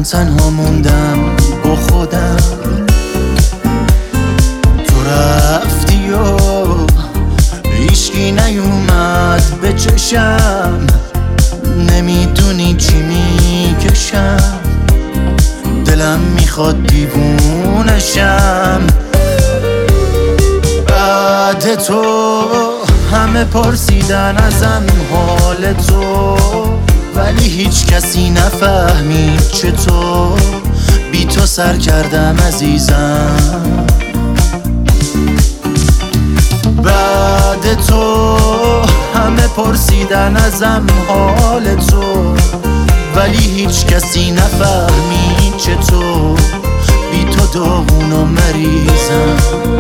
تنها موندم با خودم. تو رفتی و هیچکی نیومد به چشم، نمیدونی چی میکشم، دلم میخواد دیوونشم. بعد تو همه پرسیدن ازم حال تو، ولی هیچ کسی نفهمید چطور بی تو سر کردم عزیزم. بعد تو همه پرسیدن ازم حال تو، ولی هیچ کسی نفهمید چطور بی تو داغون و مریضم.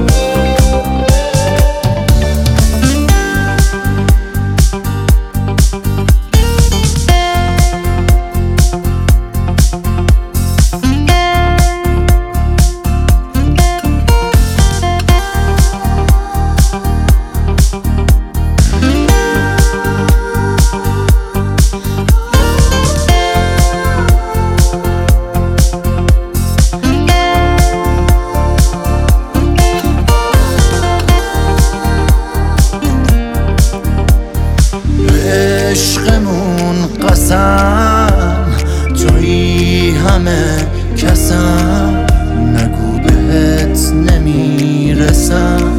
عشقمون قسم توی همه کسم، نگو بهت نمیرسم،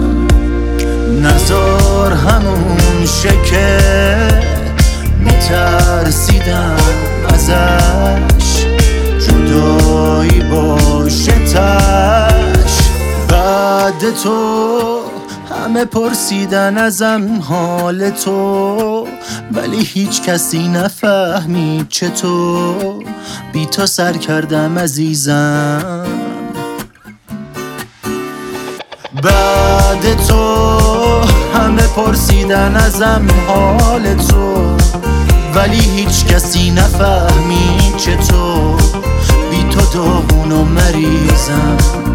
نذار همون شکه میترسیدم ازش، جدایی باشه تش. بعد تو همه پرسیدن ازم حال تو، ولی هیچ کسی نفهمید چطور بی تو سر کردم عزیزم. بعد تو همه پرسیدن ازم حال تو، ولی هیچ کسی نفهمید چطور بی تو داغون و مریضم.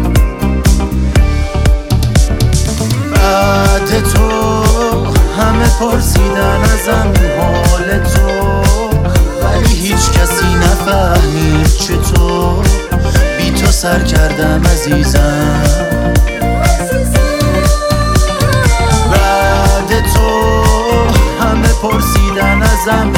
بعد تو همه پرسیدن ازم حال تو، ولی هیچ کسی نفهمید چطور بی تو سر کردم عزیزم. بعد تو همه پرسیدن ازم